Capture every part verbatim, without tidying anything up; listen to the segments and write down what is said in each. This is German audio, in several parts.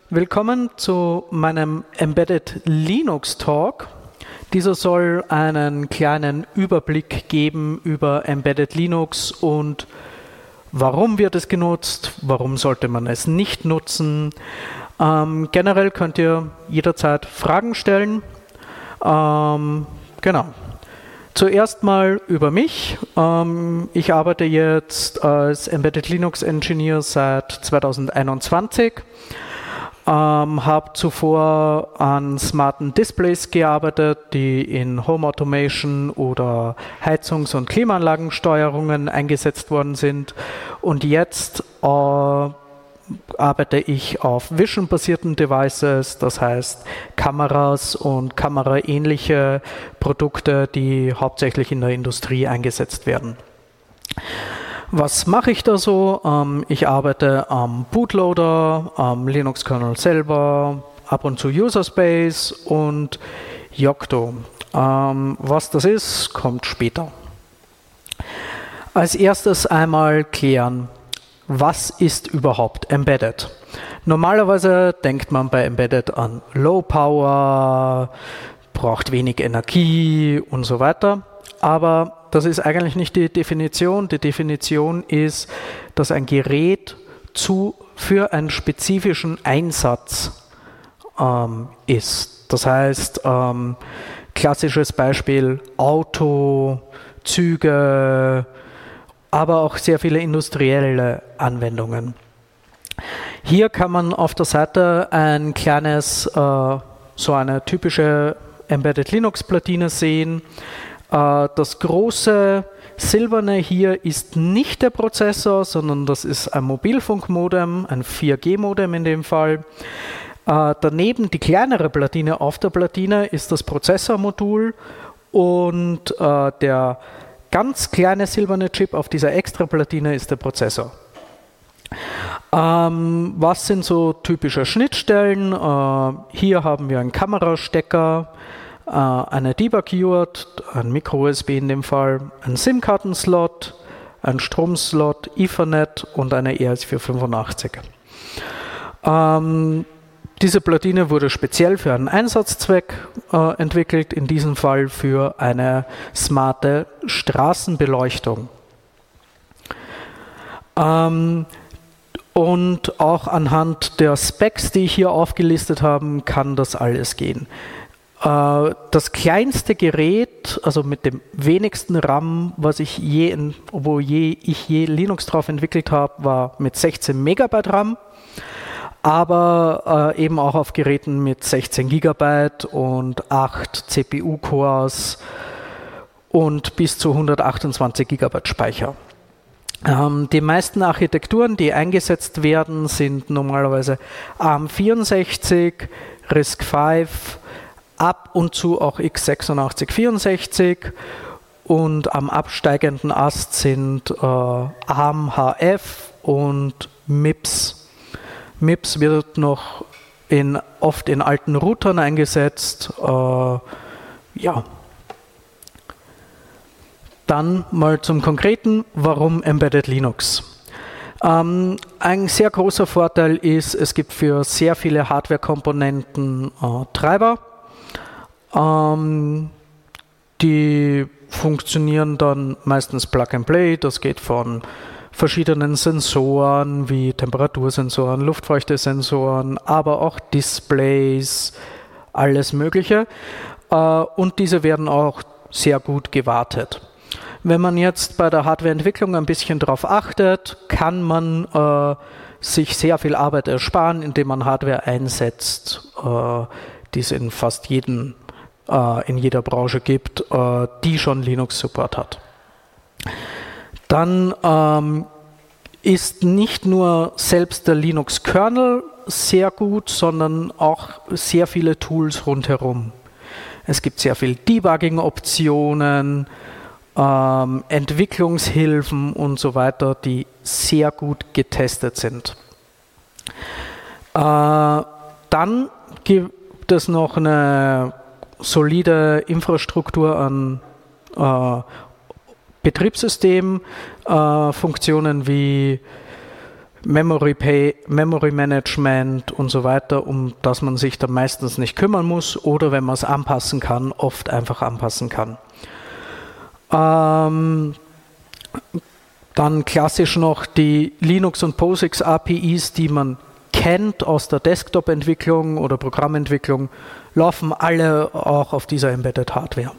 Willkommen zu meinem Embedded Linux Talk. Dieser soll einen kleinen Überblick geben über Embedded Linux und warum wird es genutzt, warum sollte man es nicht nutzen. Ähm, generell könnt ihr jederzeit Fragen stellen. Ähm, genau. Zuerst mal über mich. Ähm, ich arbeite jetzt als Embedded Linux Engineer seit zweitausendeinundzwanzig. Ähm, habe zuvor an smarten Displays gearbeitet, die in Home Automation oder Heizungs- und Klimaanlagensteuerungen eingesetzt worden sind. Und jetzt äh, arbeite ich auf Vision-basierten Devices, das heißt Kameras und kameraähnliche Produkte, die hauptsächlich in der Industrie eingesetzt werden. Was mache ich da so? Ähm, ich arbeite am Bootloader, am Linux-Kernel selber, ab und zu User Space und Yocto. Ähm, was das ist, kommt später. Als erstes einmal klären, was ist überhaupt Embedded? Normalerweise denkt man bei Embedded an Low Power, braucht wenig Energie und so weiter. Aber das ist eigentlich nicht die Definition. Die Definition ist, dass ein Gerät zu, für einen spezifischen Einsatz ähm, ist. Das heißt, ähm, klassisches Beispiel Auto, Züge, aber auch sehr viele industrielle Anwendungen. Hier kann man auf der Seite ein kleines, äh, so eine typische Embedded Linux Platine sehen. Das große silberne hier ist nicht der Prozessor, sondern das ist ein Mobilfunkmodem, ein vier G Modem in dem Fall. Äh, daneben die kleinere Platine auf der Platine ist das Prozessormodul und äh, der ganz kleine silberne Chip auf dieser Extra-Platine ist der Prozessor. Ähm, was sind so typische Schnittstellen? Äh, hier haben wir einen Kamerastecker, eine Debug-U A R T, ein Micro-U S B in dem Fall, ein SIM-Karten-Slot, ein Stromslot, Ethernet und eine E R S vierhundertfünfundachtzig. Ähm, diese Platine wurde speziell für einen Einsatzzweck äh, entwickelt, in diesem Fall für eine smarte Straßenbeleuchtung. Ähm, und auch anhand der Specs, die ich hier aufgelistet habe, kann das alles gehen. Das kleinste Gerät, also mit dem wenigsten RAM, was ich je, in, wo je, ich je Linux drauf entwickelt habe, war mit sechzehn Megabyte RAM, aber äh, eben auch auf Geräten mit sechzehn Gigabyte und acht C P U-Cores und bis zu hundertachtundzwanzig Gigabyte Speicher. Ähm, die meisten Architekturen, die eingesetzt werden, sind normalerweise ARM vierundsechzig, RISC fünf, ab und zu auch x sechsundachtzig vierundsechzig und am absteigenden Ast sind äh, ARM H F und MIPS. MIPS wird noch in, oft in alten Routern eingesetzt. Äh, ja. Dann mal zum Konkreten, warum Embedded Linux? Ähm, ein sehr großer Vorteil ist, es gibt für sehr viele Hardware-Komponenten äh, Treiber. Ähm, die funktionieren dann meistens Plug and Play. Das geht von verschiedenen Sensoren wie Temperatursensoren, Luftfeuchtesensoren, aber auch Displays, alles Mögliche. Äh, und diese werden auch sehr gut gewartet. Wenn man jetzt bei der Hardwareentwicklung ein bisschen darauf achtet, kann man äh, sich sehr viel Arbeit ersparen, indem man Hardware einsetzt, äh, die es in fast jedem in jeder Branche gibt, die schon Linux-Support hat. Dann ähm, ist nicht nur selbst der Linux-Kernel sehr gut, sondern auch sehr viele Tools rundherum. Es gibt sehr viele Debugging-Optionen, ähm, Entwicklungshilfen und so weiter, die sehr gut getestet sind. Äh, dann gibt es noch eine solide Infrastruktur an äh, Betriebssystem, äh, Funktionen wie Memory Pay, Memory Management und so weiter, um das man sich dann meistens nicht kümmern muss oder wenn man es anpassen kann, oft einfach anpassen kann. Ähm, dann klassisch noch die Linux und POSIX A P Is, die man kennt aus der Desktop-Entwicklung oder Programmentwicklung, laufen alle auch auf dieser Embedded Hardware.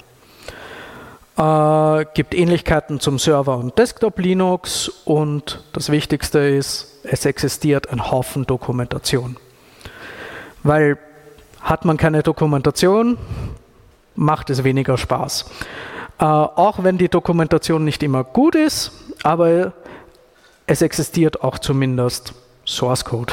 Äh, gibt Ähnlichkeiten zum Server- und Desktop-Linux und das Wichtigste ist, es existiert ein Haufen Dokumentation. Weil hat man keine Dokumentation, macht es weniger Spaß. Äh, auch wenn die Dokumentation nicht immer gut ist, aber es existiert auch zumindest Source Code.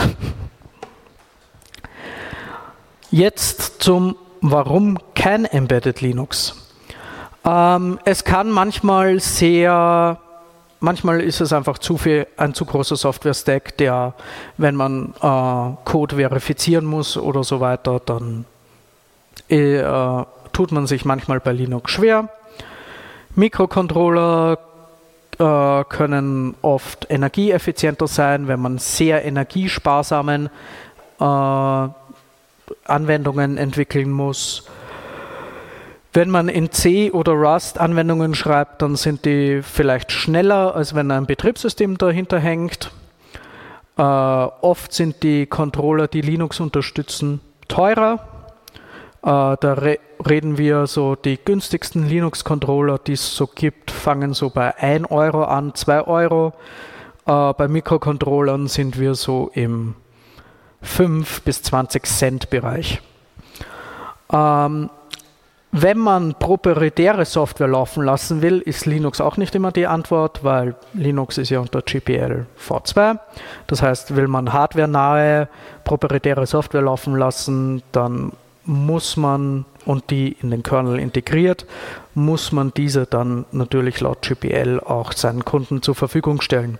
Jetzt zum Warum kein Embedded Linux. Ähm, es kann manchmal sehr, manchmal ist es einfach zu viel, ein zu großer Software-Stack, der, wenn man äh, Code verifizieren muss oder so weiter, dann äh, tut man sich manchmal bei Linux schwer. Mikrocontroller äh, können oft energieeffizienter sein, wenn man sehr energiesparsamen äh, Anwendungen entwickeln muss. Wenn man in C oder Rust Anwendungen schreibt, dann sind die vielleicht schneller, als wenn ein Betriebssystem dahinter hängt. Äh, oft sind die Controller, die Linux unterstützen, teurer. Äh, da re reden wir so, die günstigsten Linux-Controller, die es so gibt, fangen so bei ein Euro an, zwei Euro. Äh, bei Mikrocontrollern sind wir so im fünf bis zwanzig Cent Bereich. Ähm, wenn man proprietäre Software laufen lassen will, ist Linux auch nicht immer die Antwort, weil Linux ist ja unter G P L v zwei. Das heißt, will man hardwarenahe proprietäre Software laufen lassen, dann muss man, und die in den Kernel integriert, muss man diese dann natürlich laut G P L auch seinen Kunden zur Verfügung stellen.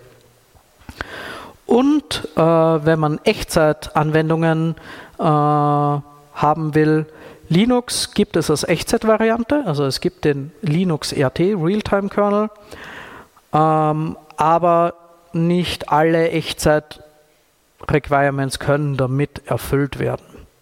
Und äh, wenn man Echtzeitanwendungen äh, haben will, Linux gibt es als Echtzeitvariante, also es gibt den Linux R T, Realtime Kernel, ähm, aber nicht alle Echtzeit-Requirements können damit erfüllt werden.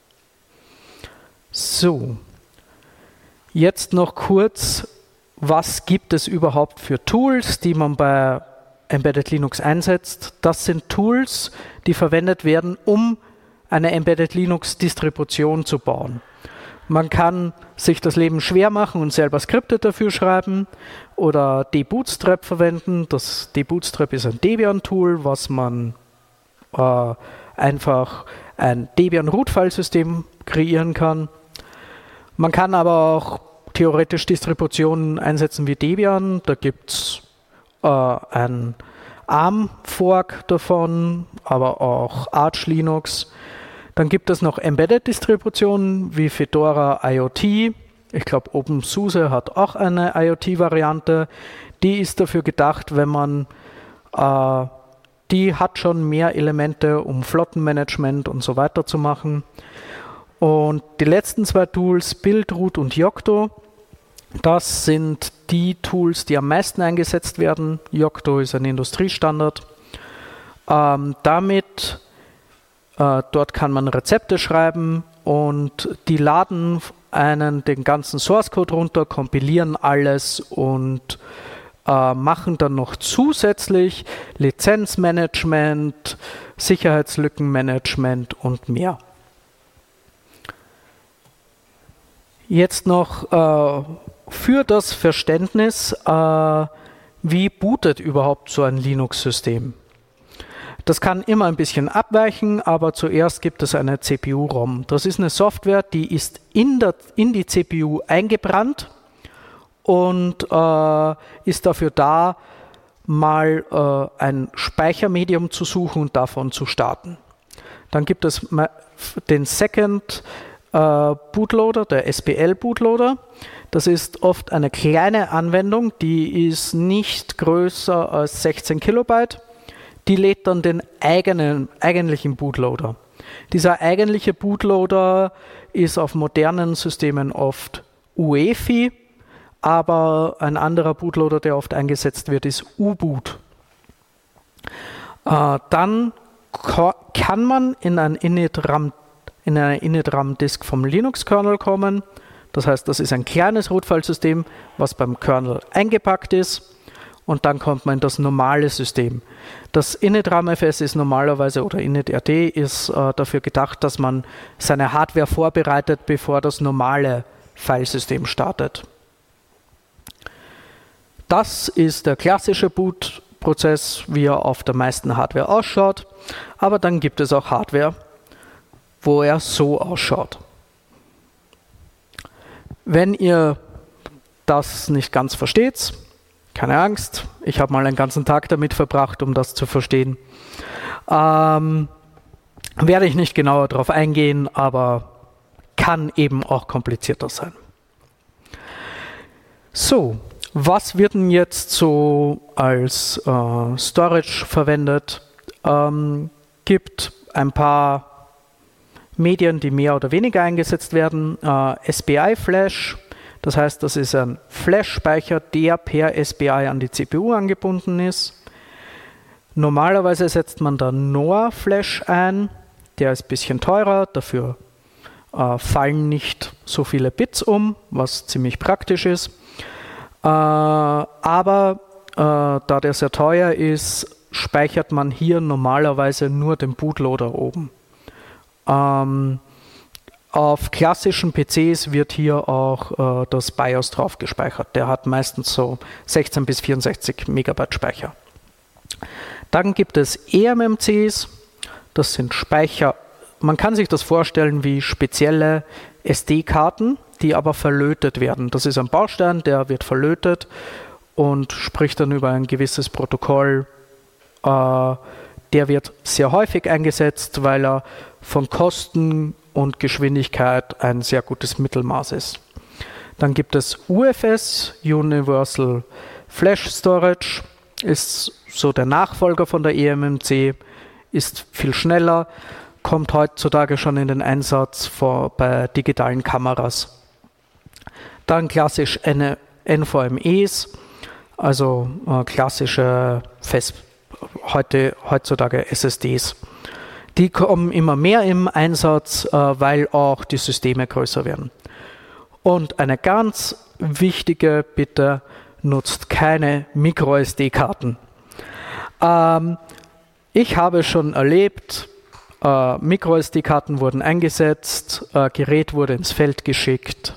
So, jetzt noch kurz, was gibt es überhaupt für Tools, die man bei Embedded Linux einsetzt? Das sind Tools, die verwendet werden, um eine Embedded Linux Distribution zu bauen. Man kann sich das Leben schwer machen und selber Skripte dafür schreiben oder dbootstrap verwenden. Das dbootstrap ist ein Debian-Tool, was man äh, einfach ein Debian-Root-File-System kreieren kann. Man kann aber auch theoretisch Distributionen einsetzen wie Debian. Da gibt es äh, ein ARM-Fork davon, aber auch Arch Linux. Dann gibt es noch Embedded-Distributionen wie Fedora IoT. Ich glaube, OpenSUSE hat auch eine IoT-Variante. Die ist dafür gedacht, wenn man, äh, die hat schon mehr Elemente, um Flottenmanagement und so weiter zu machen. Und die letzten zwei Tools, Buildroot und Yocto, das sind die Tools, die am meisten eingesetzt werden. Yocto ist ein Industriestandard. Ähm, damit Äh, dort kann man Rezepte schreiben und die laden einen den ganzen Source Code runter, kompilieren alles und äh, machen dann noch zusätzlich Lizenzmanagement, Sicherheitslückenmanagement und mehr. Jetzt noch äh, für das Verständnis, äh, wie bootet überhaupt so ein Linux-System? Das kann immer ein bisschen abweichen, aber zuerst gibt es eine C P U-ROM. Das ist eine Software, die ist in, der, in die C P U eingebrannt und äh, ist dafür da, mal äh, ein Speichermedium zu suchen und davon zu starten. Dann gibt es den Second äh, Bootloader, der S B L-Bootloader. Das ist oft eine kleine Anwendung, die ist nicht größer als sechzehn Kilobyte. Die lädt dann den eigenen, eigentlichen Bootloader. Dieser eigentliche Bootloader ist auf modernen Systemen oft U E F I, aber ein anderer Bootloader, der oft eingesetzt wird, ist U-Boot. Äh, dann kann man in, ein Init-RAM, in eine Init-RAM-Disk vom Linux-Kernel kommen. Das heißt, das ist ein kleines Root-File-System, was beim Kernel eingepackt ist. Und dann kommt man in das normale System. Das Init-RAM-F S ist normalerweise, oder Init-R T ist äh, dafür gedacht, dass man seine Hardware vorbereitet, bevor das normale Filesystem startet. Das ist der klassische Boot-Prozess, wie er auf der meisten Hardware ausschaut. Aber dann gibt es auch Hardware, wo er so ausschaut. Wenn ihr das nicht ganz versteht, keine Angst, ich habe mal einen ganzen Tag damit verbracht, um das zu verstehen. Ähm, werde ich nicht genauer darauf eingehen, aber kann eben auch komplizierter sein. So, was wird denn jetzt so als äh, Storage verwendet? Ähm, gibt ein paar Medien, die mehr oder weniger eingesetzt werden. Äh, S P I-Flash. Das heißt, das ist ein Flash-Speicher, der per S P I an die C P U angebunden ist. Normalerweise setzt man da NOR-Flash ein. Der ist ein bisschen teurer, dafür äh, fallen nicht so viele Bits um, was ziemlich praktisch ist. Äh, aber äh, da der sehr teuer ist, speichert man hier normalerweise nur den Bootloader oben. Ähm, Auf klassischen P Cs wird hier auch äh, das BIOS drauf gespeichert. Der hat meistens so sechzehn bis vierundsechzig Megabyte Speicher. Dann gibt es E M M Cs. Das sind Speicher. Man kann sich das vorstellen wie spezielle S D-Karten, die aber verlötet werden. Das ist ein Baustein, der wird verlötet und spricht dann über ein gewisses Protokoll. Äh, der wird sehr häufig eingesetzt, weil er von Kosten und Geschwindigkeit ein sehr gutes Mittelmaß ist. Dann gibt es U F S, Universal Flash Storage, ist so der Nachfolger von der E M M C, ist viel schneller, kommt heutzutage schon in den Einsatz vor, bei digitalen Kameras. Dann klassisch N V M Es, also äh, klassische Fest, heute, heutzutage S S Ds. Die kommen immer mehr im Einsatz, äh, weil auch die Systeme größer werden. Und eine ganz wichtige Bitte, nutzt keine Micro-S D-Karten. Ähm, ich habe schon erlebt, äh, Micro-S D-Karten wurden eingesetzt, äh, Gerät wurde ins Feld geschickt,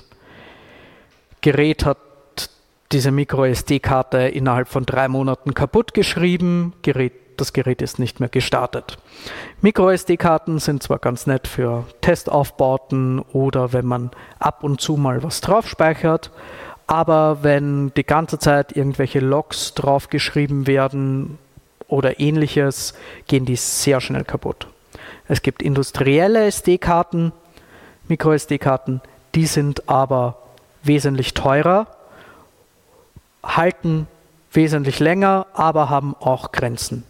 Gerät hat diese Micro-S D-Karte innerhalb von drei Monaten kaputt geschrieben, Gerät Das Gerät ist nicht mehr gestartet. Micro-S D-Karten sind zwar ganz nett für Testaufbauten oder wenn man ab und zu mal was drauf speichert, aber wenn die ganze Zeit irgendwelche Logs draufgeschrieben werden oder ähnliches, gehen die sehr schnell kaputt. Es gibt industrielle S D-Karten, Micro-S D-Karten, die sind aber wesentlich teurer, halten wesentlich länger, aber haben auch Grenzen.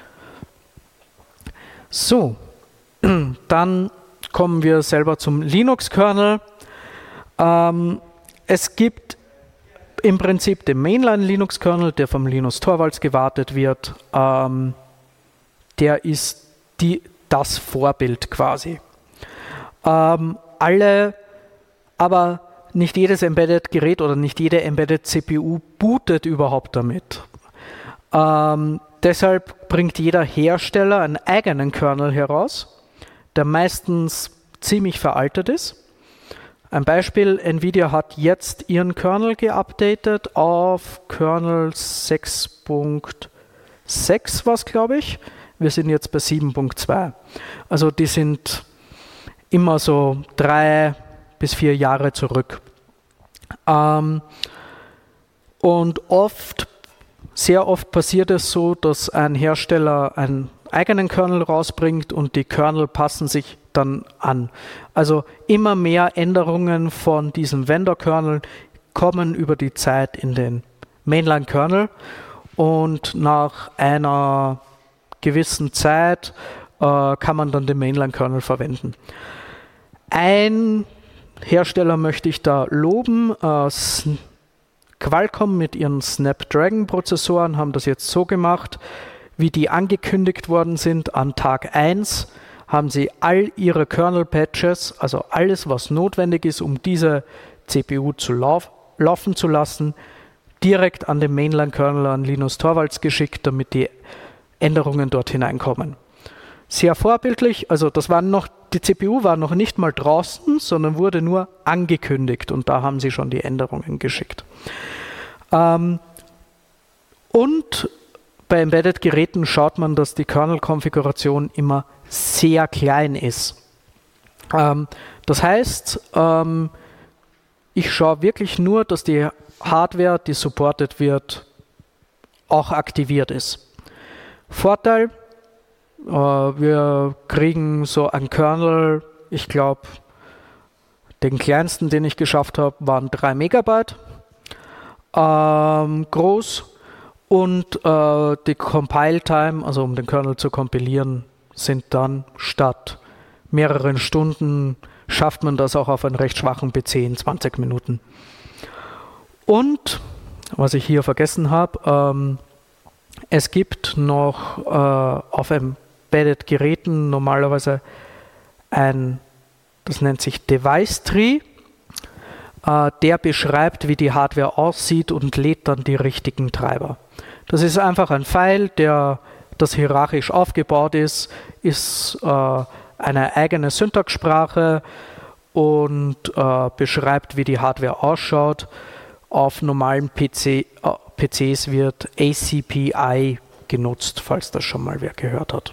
So, dann kommen wir selber zum Linux-Kernel. Ähm, es gibt im Prinzip den Mainline-Linux-Kernel, der vom Linus Torvalds gewartet wird. Ähm, der ist die, das Vorbild quasi. Ähm, alle, aber nicht jedes Embedded-Gerät oder nicht jede Embedded-C P U bootet überhaupt damit. Ähm, Deshalb bringt jeder Hersteller einen eigenen Kernel heraus, der meistens ziemlich veraltet ist. Ein Beispiel, Nvidia hat jetzt ihren Kernel geupdatet auf Kernel sechs Punkt sechs, was glaube ich. Wir sind jetzt bei sieben Punkt zwei. Also die sind immer so drei bis vier Jahre zurück. Ähm, und oft Sehr oft passiert es so, dass ein Hersteller einen eigenen Kernel rausbringt und die Kernel passen sich dann an. Also immer mehr Änderungen von diesem Vendor-Kernel kommen über die Zeit in den Mainline-Kernel und nach einer gewissen Zeit äh, kann man dann den Mainline-Kernel verwenden. Ein Hersteller möchte ich da loben, äh, Qualcomm mit ihren Snapdragon-Prozessoren haben das jetzt so gemacht, wie die angekündigt worden sind an Tag eins, haben sie all ihre Kernel-Patches, also alles, was notwendig ist, um diese C P U zu lauf, laufen zu lassen, direkt an den Mainline-Kernel an Linus Torvalds geschickt, damit die Änderungen dort hineinkommen. Sehr vorbildlich, also das waren noch, die C P U war noch nicht mal draußen, sondern wurde nur angekündigt und da haben sie schon die Änderungen geschickt. Ähm, und bei Embedded-Geräten schaut man, dass die Kernel-Konfiguration immer sehr klein ist. Ähm, das heißt, ähm, ich schaue wirklich nur, dass die Hardware, die supported wird, auch aktiviert ist. Vorteil, äh, wir kriegen so einen Kernel, ich glaube, den kleinsten, den ich geschafft habe, waren drei Megabyte ähm, groß und äh, die Compile-Time, also um den Kernel zu kompilieren, sind dann statt mehreren Stunden, schafft man das auch auf einem recht schwachen P C in zwanzig Minuten. Und, was ich hier vergessen habe, ähm, es gibt noch äh, auf Embedded-Geräten normalerweise ein, das nennt sich Device Tree, äh, der beschreibt, wie die Hardware aussieht und lädt dann die richtigen Treiber. Das ist einfach ein File, der das hierarchisch aufgebaut ist, ist äh, eine eigene Syntaxsprache und äh, beschreibt, wie die Hardware ausschaut. Auf normalen P C, äh, P Cs wird A C P I genutzt, falls das schon mal wer gehört hat.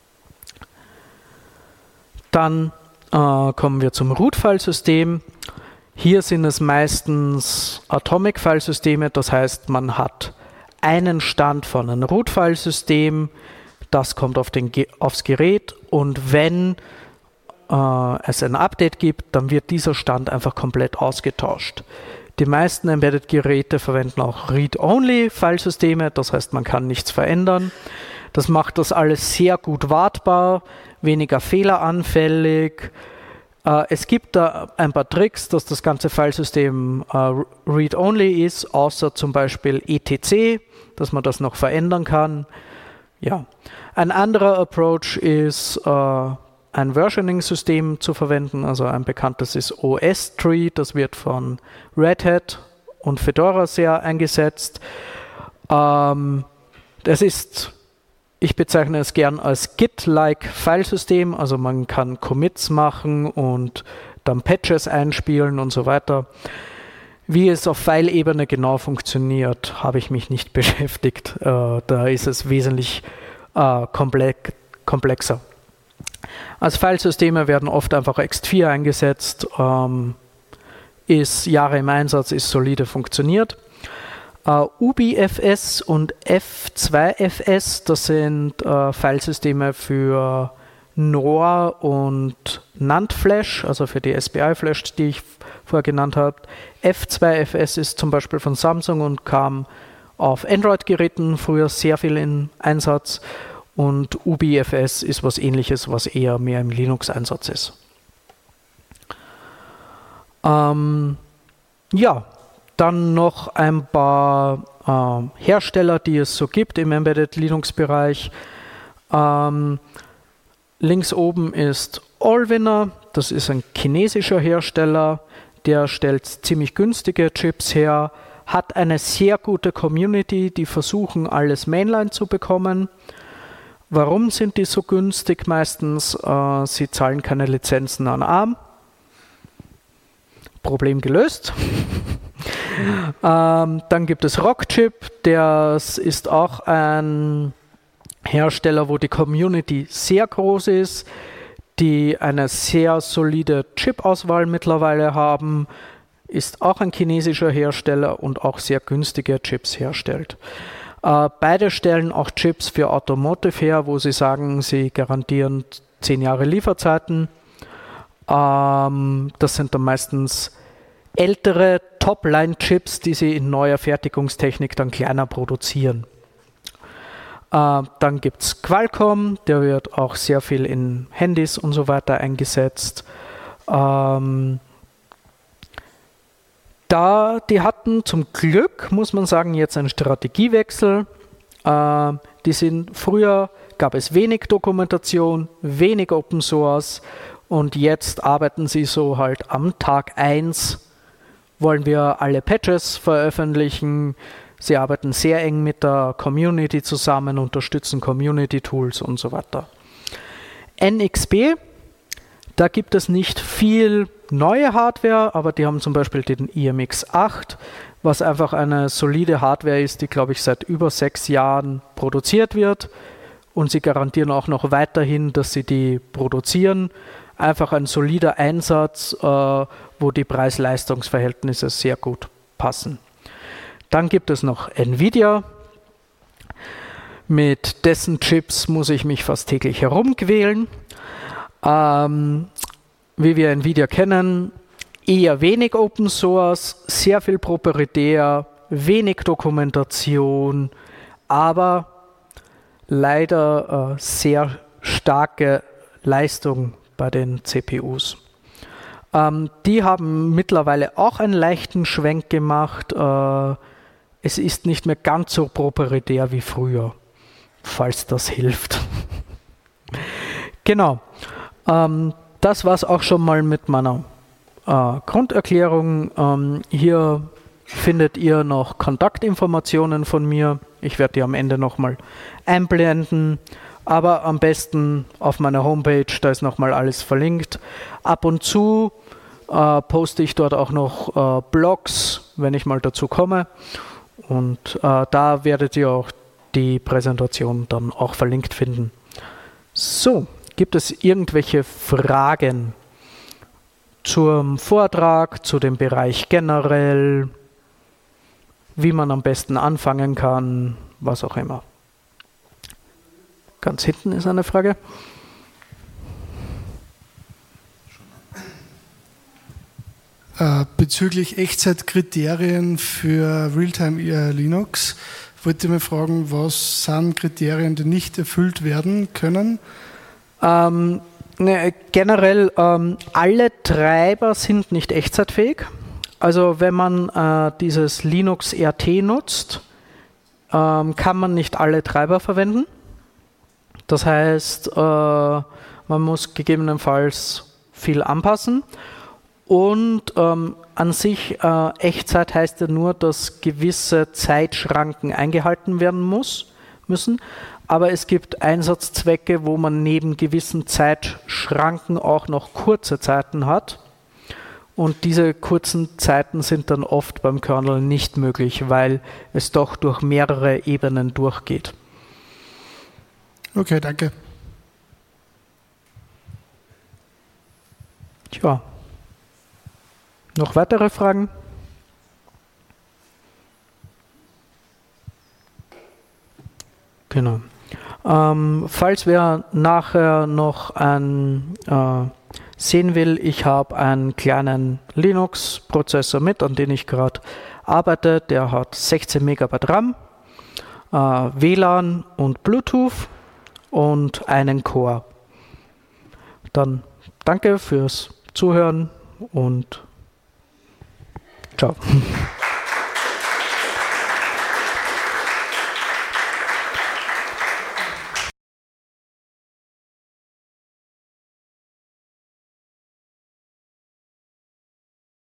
Dann äh, kommen wir zum Root-File-System. Hier sind es meistens Atomic-File-Systeme, das heißt, man hat einen Stand von einem Root-File-System, das kommt auf den Ge- aufs Gerät und wenn äh, es ein Update gibt, dann wird dieser Stand einfach komplett ausgetauscht. Die meisten Embedded-Geräte verwenden auch Read-Only-Filesysteme, das heißt, man kann nichts verändern. Das macht das alles sehr gut wartbar, weniger fehleranfällig. Äh, es gibt da ein paar Tricks, dass das ganze Filesystem äh, Read-Only ist, außer zum Beispiel E T C, dass man das noch verändern kann. Ja. Ein anderer Approach ist, äh, ein Versioning-System zu verwenden, also ein bekanntes ist O S-Tree, das wird von Red Hat und Fedora sehr eingesetzt. Ähm, das ist, ich bezeichne es gern als Git-like Filesystem, also man kann Commits machen und dann Patches einspielen und so weiter. Wie es auf File-Ebene genau funktioniert, habe ich mich nicht beschäftigt. Äh, da ist es wesentlich äh, komplex, komplexer. Als Filesysteme werden oft einfach X vier eingesetzt, ähm, ist Jahre im Einsatz, ist solide, funktioniert. Uh, U B F S und F zwei F S, das sind uh, Filesysteme für N O A A und NAND Flash, also für die S P I Flash, die ich vorher genannt habe. F zwei F S ist zum Beispiel von Samsung und kam auf Android-Geräten früher sehr viel in Einsatz. Und U B F S ist was Ähnliches, was eher mehr im Linux-Einsatz ist. Ähm, ja. Dann noch ein paar äh, Hersteller, die es so gibt im Embedded Linux-Bereich. Ähm, links oben ist Allwinner, das ist ein chinesischer Hersteller, der stellt ziemlich günstige Chips her, hat eine sehr gute Community, die versuchen, alles Mainline zu bekommen. Warum sind die so günstig meistens? Äh, sie zahlen keine Lizenzen an ARM. Problem gelöst. Ähm, dann gibt es Rockchip, das ist auch ein Hersteller, wo die Community sehr groß ist, die eine sehr solide Chip-Auswahl mittlerweile haben, ist auch ein chinesischer Hersteller und auch sehr günstige Chips herstellt. Äh, beide stellen auch Chips für Automotive her, wo sie sagen, sie garantieren zehn Jahre Lieferzeiten. Ähm, das sind dann meistens ältere Top-Line-Chips, die sie in neuer Fertigungstechnik dann kleiner produzieren. Äh, dann gibt es Qualcomm, der wird auch sehr viel in Handys und so weiter eingesetzt. Ähm, da, die hatten zum Glück, muss man sagen, jetzt einen Strategiewechsel. Äh, die sind früher gab es wenig Dokumentation, wenig Open Source und jetzt arbeiten sie so halt am Tag eins, wollen wir alle Patches veröffentlichen. Sie arbeiten sehr eng mit der Community zusammen, unterstützen Community-Tools und so weiter. N X P, da gibt es nicht viel neue Hardware, aber die haben zum Beispiel den I M X acht, was einfach eine solide Hardware ist, die, glaube ich, seit über sechs Jahren produziert wird. Und sie garantieren auch noch weiterhin, dass sie die produzieren. Einfach ein solider Einsatz, äh, wo die Preis-Leistungs-Verhältnisse sehr gut passen. Dann gibt es noch Nvidia. Mit dessen Chips muss ich mich fast täglich herumquälen. Ähm, wie wir Nvidia kennen, eher wenig Open Source, sehr viel proprietär, wenig Dokumentation, aber leider äh, sehr starke Leistung bei den C P Us. Ähm, die haben mittlerweile auch einen leichten Schwenk gemacht. Äh, es ist nicht mehr ganz so proprietär wie früher, falls das hilft. Genau. Ähm, das war es auch schon mal mit meiner äh, Grunderklärung. Ähm, hier findet ihr noch Kontaktinformationen von mir. Ich werde die am Ende nochmal einblenden, aber am besten auf meiner Homepage, da ist nochmal alles verlinkt. Ab und zu äh, poste ich dort auch noch äh, Blogs, wenn ich mal dazu komme. Und äh, da werdet ihr auch die Präsentation dann auch verlinkt finden. So, gibt es irgendwelche Fragen zum Vortrag, zu dem Bereich generell, wie man am besten anfangen kann, was auch immer? Ganz hinten ist eine Frage. Äh, bezüglich Echtzeitkriterien für Realtime äh, Linux wollte ich mal fragen, was sind Kriterien, die nicht erfüllt werden können? Ähm, ne, generell ähm, alle Treiber sind nicht echtzeitfähig. Also wenn man äh, dieses Linux R T nutzt, ähm, kann man nicht alle Treiber verwenden. Das heißt, äh, man muss gegebenenfalls viel anpassen. Und ähm, an sich, äh, Echtzeit heißt ja nur, dass gewisse Zeitschranken eingehalten werden muss, müssen. Aber es gibt Einsatzzwecke, wo man neben gewissen Zeitschranken auch noch kurze Zeiten hat. Und diese kurzen Zeiten sind dann oft beim Kernel nicht möglich, weil es doch durch mehrere Ebenen durchgeht. Okay, danke. Tja. Noch weitere Fragen? Genau. Ähm, falls wer nachher noch ein äh, sehen will, ich habe einen kleinen Linux-Prozessor mit, an dem ich gerade arbeite. Der hat sechzehn Megabyte RAM, äh, W L A N und Bluetooth und einen Core. Dann danke fürs Zuhören und ciao.